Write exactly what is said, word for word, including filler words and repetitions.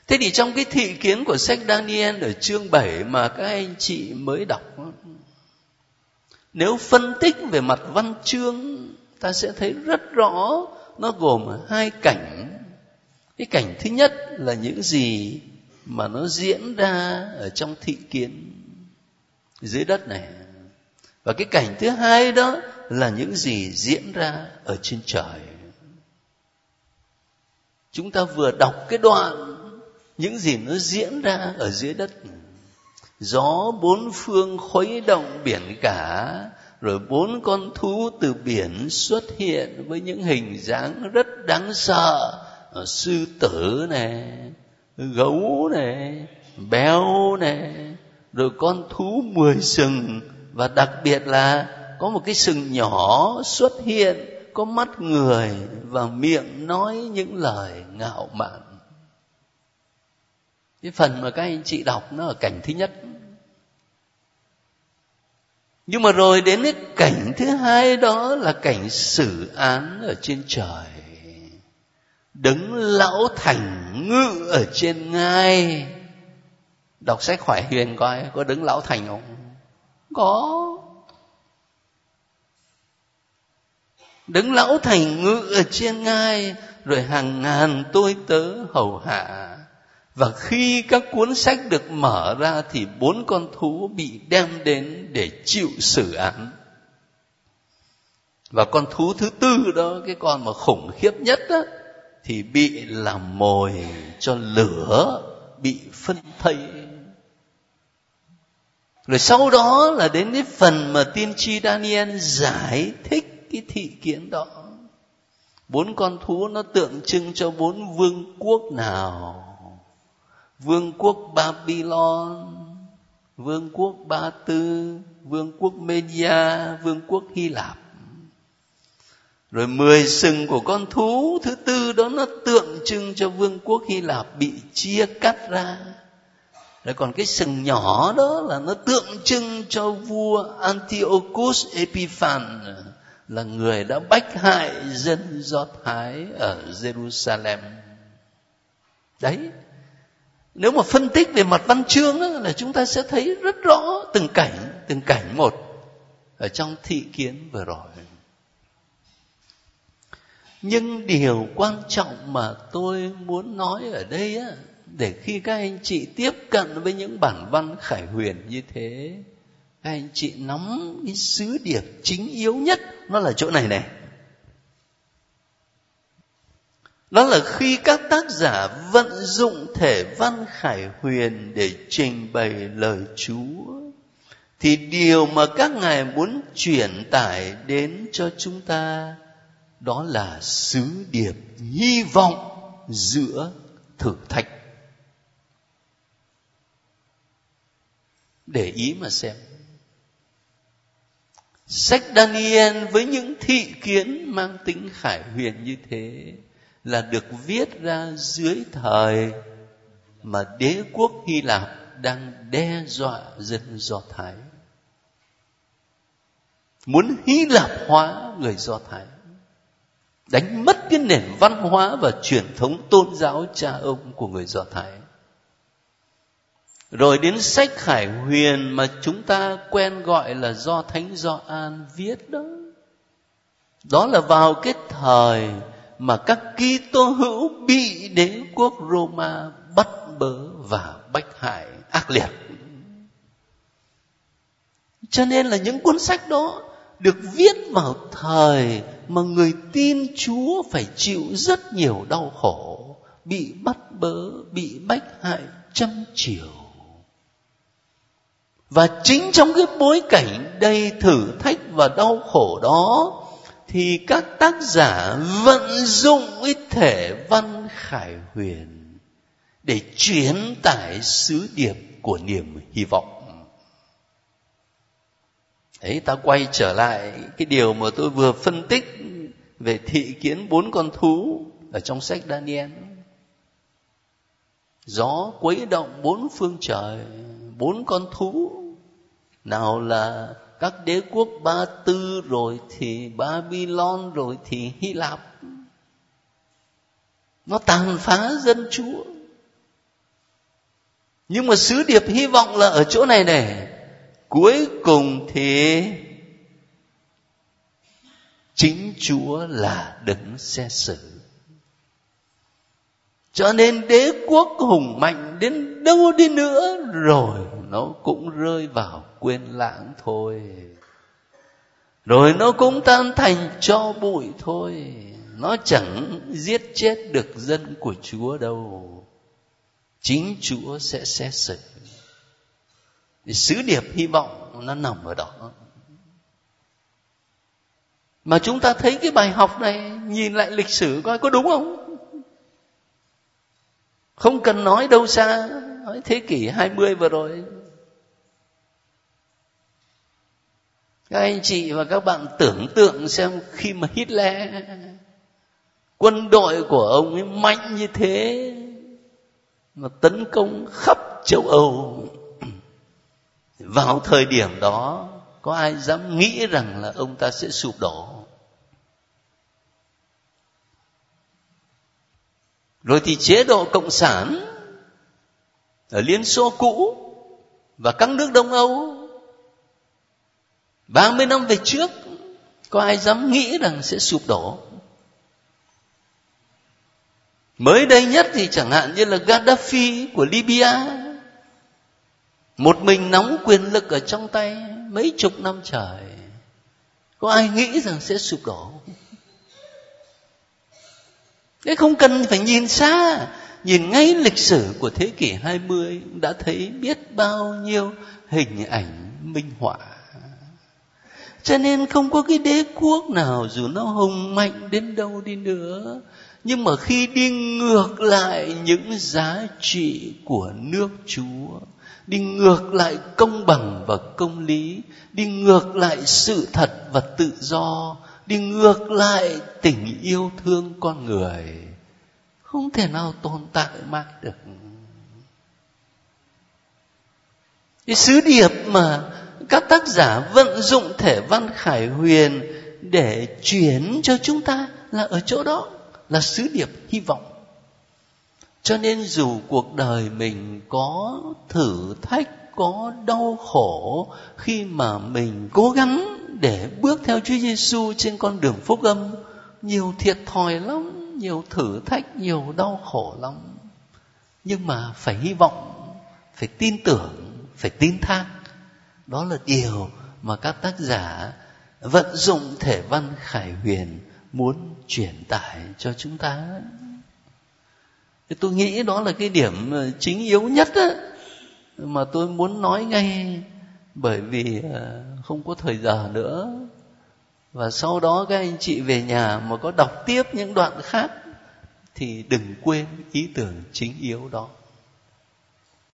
Thế thì trong cái thị kiến của sách Daniel ở chương bảy mà các anh chị mới đọc, nếu phân tích về mặt văn chương, ta sẽ thấy rất rõ nó gồm hai cảnh. Cái cảnh thứ nhất là những gì mà nó diễn ra ở trong thị kiến dưới đất này. Và cái cảnh thứ hai đó là những gì diễn ra ở trên trời. Chúng ta vừa đọc cái đoạn những gì nó diễn ra ở dưới đất. Gió bốn phương khuấy động biển cả, rồi bốn con thú từ biển xuất hiện với những hình dáng rất đáng sợ. Sư tử này, gấu này, béo này, rồi con thú mười sừng, và đặc biệt là có một cái sừng nhỏ xuất hiện, có mắt người và miệng nói những lời ngạo mạn. Cái phần mà các anh chị đọc nó ở cảnh thứ nhất. Nhưng mà rồi đến cái cảnh thứ hai, đó là cảnh xử án ở trên trời. Đấng lão thành ngự ở trên ngai. Đọc sách Khoải Huyền coi có đấng lão thành không? Có. Đấng lão thành ngự ở trên ngai, rồi hàng ngàn tôi tớ hầu hạ. Và khi các cuốn sách được mở ra thì bốn con thú bị đem đến để chịu xử án. Và con thú thứ tư đó, cái con mà khủng khiếp nhất đó, thì bị làm mồi cho lửa, bị phân thây. Rồi sau đó là đến cái phần mà tiên tri Daniel giải thích cái thị kiến đó. Bốn con thú nó tượng trưng cho bốn vương quốc nào? Vương quốc Babylon, vương quốc Ba Tư, vương quốc Media, vương quốc Hy Lạp. Rồi mười sừng của con thú thứ tư đó nó tượng trưng cho vương quốc Hy Lạp bị chia cắt ra. Rồi còn cái sừng nhỏ đó là nó tượng trưng cho vua Antiochus Epiphan, là người đã bách hại dân Do Thái ở Jerusalem. Đấy. Nếu mà phân tích về mặt văn chương đó, là chúng ta sẽ thấy rất rõ từng cảnh, từng cảnh một ở trong thị kiến vừa rồi. Nhưng điều quan trọng mà tôi muốn nói ở đây á, để khi các anh chị tiếp cận với những bản văn khải huyền như thế, các anh chị nắm cái sứ điệp chính yếu nhất, nó là chỗ này này. Đó là khi các tác giả vận dụng thể văn khải huyền để trình bày lời Chúa, thì điều mà các ngài muốn truyền tải đến cho chúng ta đó là sứ điệp hy vọng giữa thử thách. Để ý mà xem. Sách Daniel với những thị kiến mang tính khải huyền như thế là được viết ra dưới thời mà đế quốc Hy Lạp đang đe dọa dân Do Thái, muốn Hy Lạp hóa người Do Thái, đánh mất cái nền văn hóa và truyền thống tôn giáo cha ông của người Do Thái. Rồi đến sách khải huyền mà chúng ta quen gọi là do Thánh Gioan viết đó. Đó là vào cái thời mà các Kitô hữu bị đế quốc Roma bắt bớ và bách hại ác liệt. Cho nên là những cuốn sách đó được viết vào thời mà người tin Chúa phải chịu rất nhiều đau khổ, bị bắt bớ, bị bách hại trăm chiều. Và chính trong cái bối cảnh đầy thử thách và đau khổ đó, thì các tác giả vận dụng cái thể văn khải huyền để truyền tải sứ điệp của niềm hy vọng. Đấy, ta quay trở lại cái điều mà tôi vừa phân tích về thị kiến bốn con thú ở trong sách Daniel. Gió quấy động bốn phương trời, bốn con thú. Nào là các đế quốc Ba Tư, rồi thì Babylon, rồi thì Hy Lạp. Nó tàn phá dân Chúa. Nhưng mà sứ điệp hy vọng là ở chỗ này này. Cuối cùng thì chính Chúa là đấng xét xử. Cho nên đế quốc hùng mạnh đến đâu đi nữa rồi nó cũng rơi vào quên lãng thôi. Rồi nó cũng tan thành tro bụi thôi. Nó chẳng giết chết được dân của Chúa đâu. Chính Chúa sẽ xét xử. Sứ điệp hy vọng nó nằm ở đó. Mà chúng ta thấy cái bài học này, nhìn lại lịch sử coi có đúng không? Không cần nói đâu xa, nói thế kỷ hai mươi vừa rồi. Các anh chị và các bạn tưởng tượng xem, khi mà Hitler, quân đội của ông ấy mạnh như thế, mà tấn công khắp châu Âu, vào thời điểm đó có ai dám nghĩ rằng là ông ta sẽ sụp đổ? Rồi thì chế độ cộng sản ở Liên Xô cũ và các nước Đông Âu ba mươi năm về trước, có ai dám nghĩ rằng sẽ sụp đổ? Mới đây nhất thì chẳng hạn như là Gaddafi của Libya, một mình nắm quyền lực ở trong tay mấy chục năm trời, có ai nghĩ rằng sẽ sụp đổ? Thế không cần phải nhìn xa, nhìn ngay lịch sử của thế kỷ hai mươi đã thấy biết bao nhiêu hình ảnh minh họa. Cho nên không có cái đế quốc nào dù nó hùng mạnh đến đâu đi nữa, nhưng mà khi đi ngược lại những giá trị của nước Chúa, đi ngược lại công bằng và công lý, đi ngược lại sự thật và tự do, đi ngược lại tình yêu thương con người, không thể nào tồn tại mãi được. Cái sứ điệp mà các tác giả vận dụng thể văn Khải Huyền để chuyển cho chúng ta là ở chỗ đó, là sứ điệp hy vọng. Cho nên dù cuộc đời mình có thử thách, có đau khổ, khi mà mình cố gắng để bước theo Chúa Giêsu trên con đường phúc âm, nhiều thiệt thòi lắm, nhiều thử thách, nhiều đau khổ lắm. Nhưng mà phải hy vọng, phải tin tưởng, phải tin thác. Đó là điều mà các tác giả vận dụng thể văn Khải Huyền muốn truyền tải cho chúng ta. Tôi nghĩ đó là cái điểm chính yếu nhất á, mà tôi muốn nói ngay, bởi vì không có thời giờ nữa. Và sau đó các anh chị về nhà mà có đọc tiếp những đoạn khác thì đừng quên ý tưởng chính yếu đó.